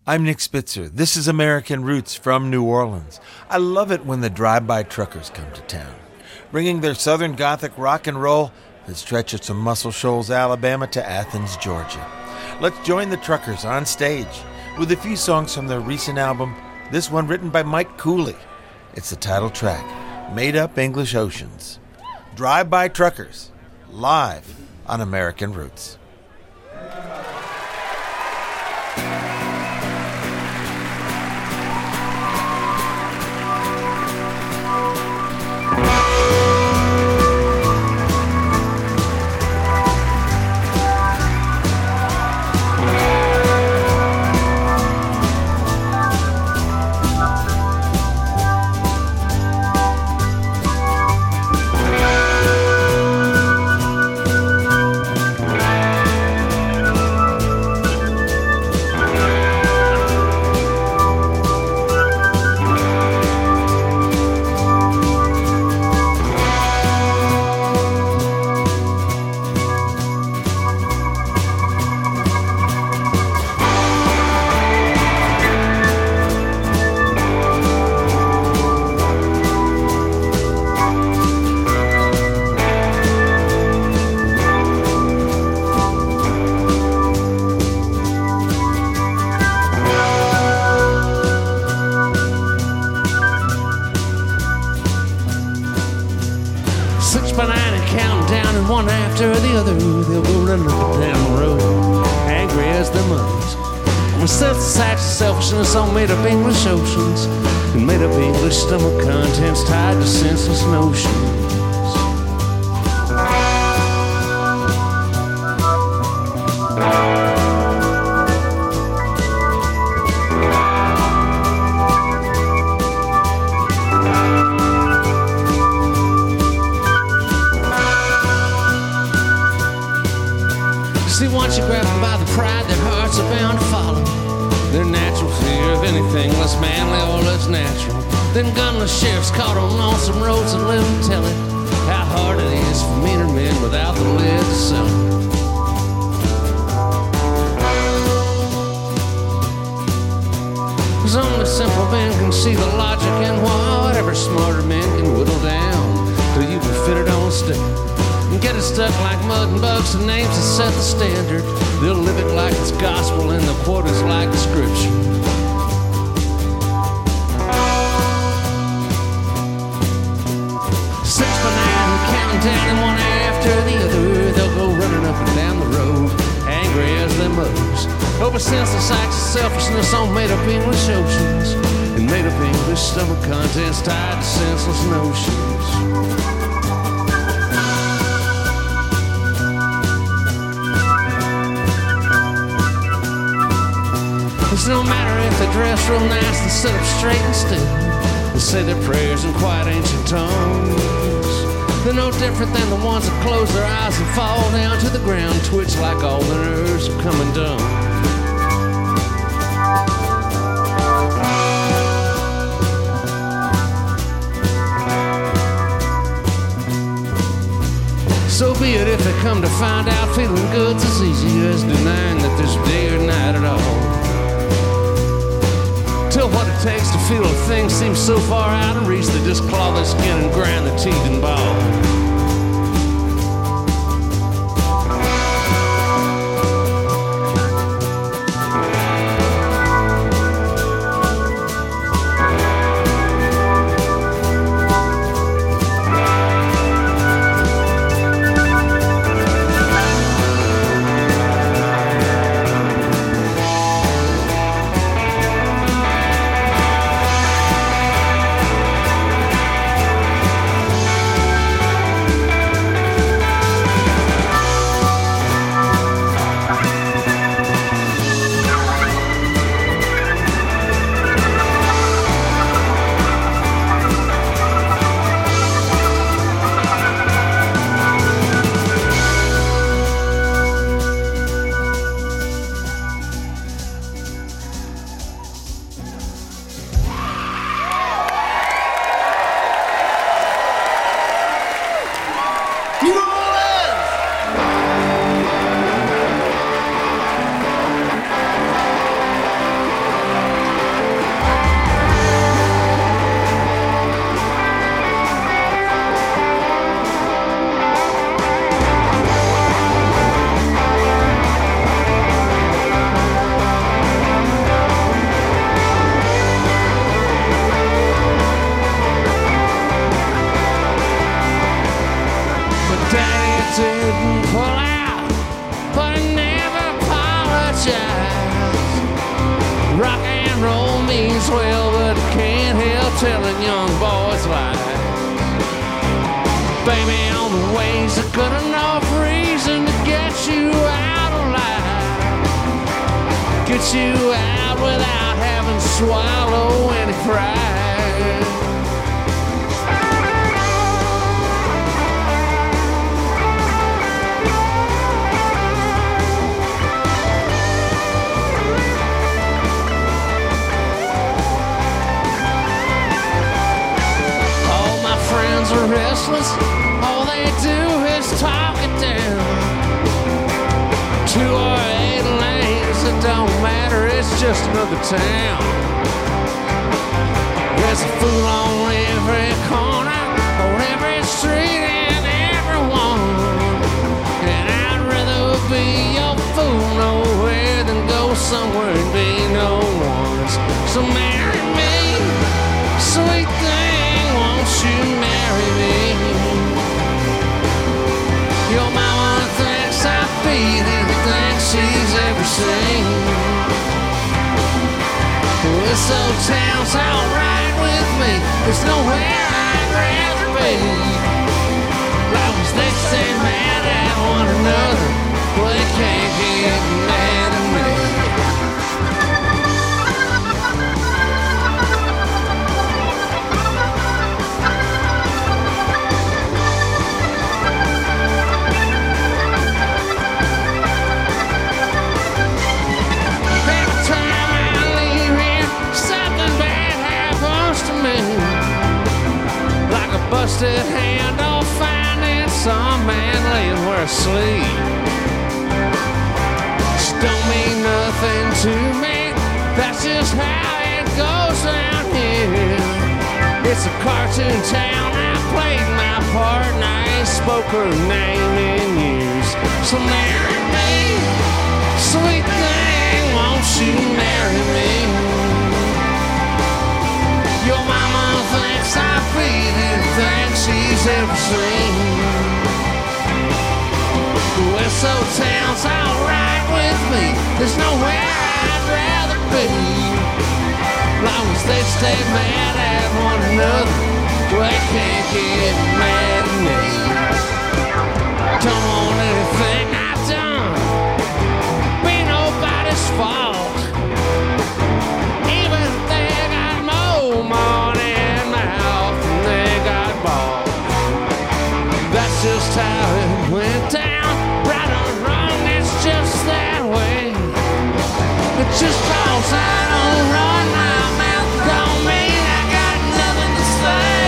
I'm Nick Spitzer. This is American Roots from New Orleans. I love it when the drive-by truckers come to town, bringing their Southern Gothic rock and roll that stretches from Muscle Shoals, Alabama to Athens, Georgia. Let's join the truckers on stage with a few songs from their recent album, this one written by Mike Cooley. It's the title track, Made Up English Oceans. Drive-by Truckers, live on American Roots. Selfishness on made up English oceans and made up English stomach contents tied to senseless notions. See, once you grab them by the pride, their hearts are bound to follow their natural fear of anything less manly or less natural. Then gunless sheriffs caught on lonesome roads and live and tell it how hard it is for meaner men without the lid to sell it. Cause only simple men can see the logic in whatever smarter men can whittle down till you can fit it on a stick and get it stuck like mud and bugs and names that set the standard. They'll live it like it's gospel and the quote is like the scripture. Six by nine, counting down and one after the other, they'll go running up and down the road, angry as they mothers, over senseless acts of selfishness on made up English oceans and made up English stomach contents tied to senseless notions. It's no matter if they dress real nice and sit up straight and still and say their prayers in quite ancient tongues. They're no different than the ones that close their eyes and fall down to the ground, twitch like all their nerves are coming dumb. So be it if they come to find out feeling good's as easy as denying that there's day or night at all. Till what it takes to feel a thing seems so far out of reach, they just claw their skin and grind their teeth and ball. means well, but it can't help telling young boys lies. Baby, on the way's a good enough reason to get you out alive. Get you out without having to swallow any pride. All my friends are restless, all they do is talk it down. 2 or 8 lanes, it don't matter, it's just another town. There's a fool on every corner, on every street and everyone. And I'd rather be your fool nowhere than go somewhere and be no one's. So marry me, sweet thing, won't you marry me? Your mama thinks I beat anything she's ever seen. This old town's alright with me, there's nowhere I'd rather be. Long as they stay mad at one another, well, they can't get mad at me. Every time I leave here, something bad happens to me. Like a busted hand on finding some man laying where I sleep. Just don't mean nothing to me, that's just how it goes down here. It's a cartoon town, I played my part and I ain't spoke her name in years. So marry me, sweet thing, won't you marry me? Your mama thinks I beat anything she's ever seen. West Old town's alright with me, there's nowhere I'd rather be. Long as they stay mad at one another, well, they can't get mad at me. Don't want anything I've done be nobody's fault. Even if they got more money in mouth than they got bought. That's just how it went down. Right or wrong, it's just that way. It just cause I don't run my mouth, don't mean I got nothing to say.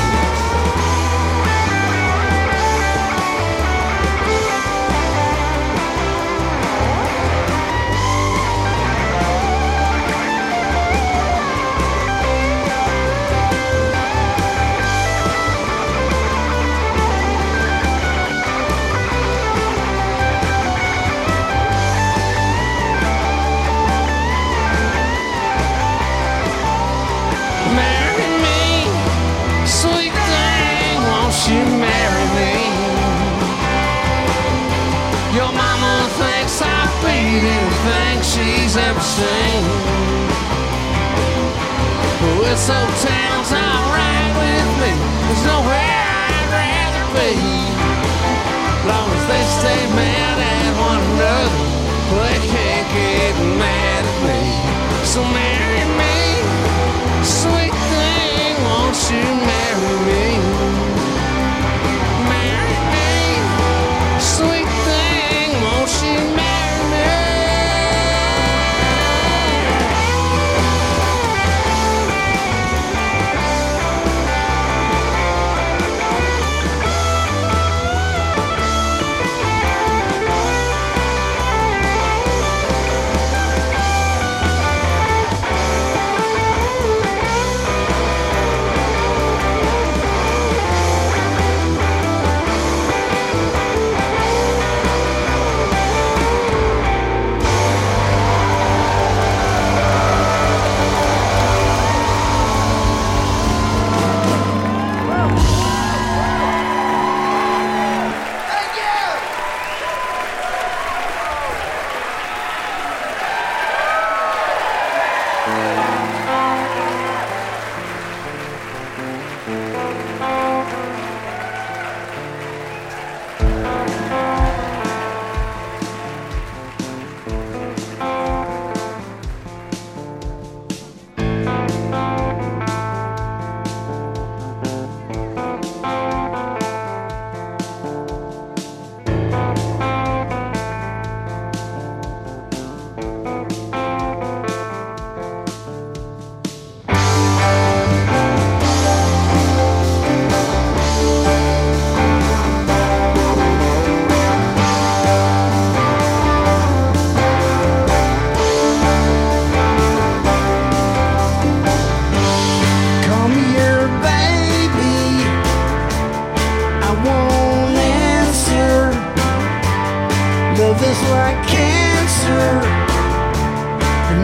Marry me, sweet thing, won't you marry me? Your mama thinks I beat anything she's ever seen. This old town's alright with me, there's nowhere I'd rather be. Long as they stay mad at one another, they can't get mad at me. So marry me, sweet thing, won't you marry me? Marry me, sweet thing, won't you marry me?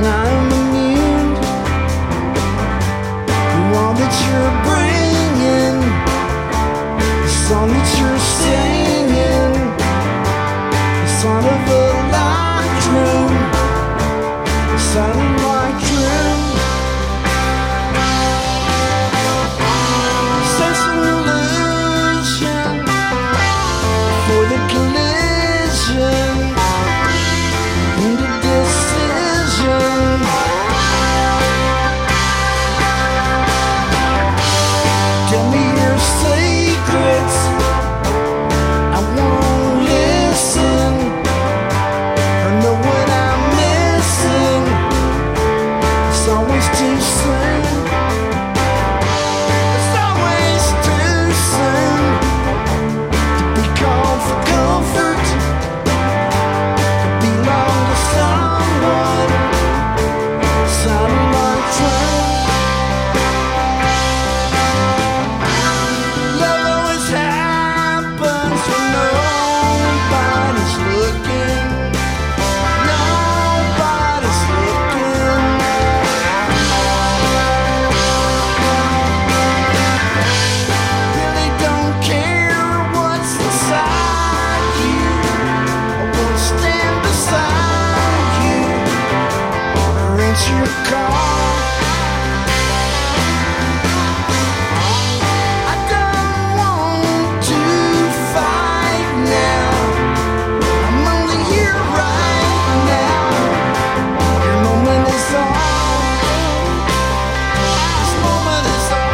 I'm immune to all that you're bringing, the song that you're singing, the sound of a locked room, the sound of my dream. Sense an illusion for the collision and the decision. Tell me your secrets, I won't listen or know what I'm missing. It's always too soon. It's always too soon to be called for comfort, to belong to someone. Sounding like truth. Love always happens when nobody's looking. Nobody's looking. Really don't care what's inside you. I won't stand beside you or answer your call. I don't want to fight now. I'm only here right now. Your moment is all. This moment is all.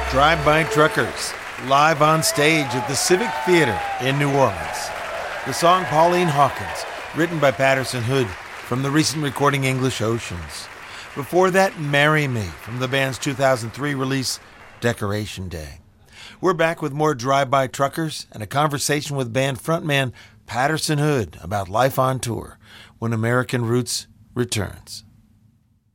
Drive-By Truckers, live on stage at the Civic Theater in New Orleans. The song Pauline Hawkins, written by Patterson Hood from the recent recording English Oceans. Before that, Marry Me from the band's 2003 release, Decoration Day. We're back with more Drive-By Truckers and a conversation with band frontman Patterson Hood about life on tour when American Roots returns.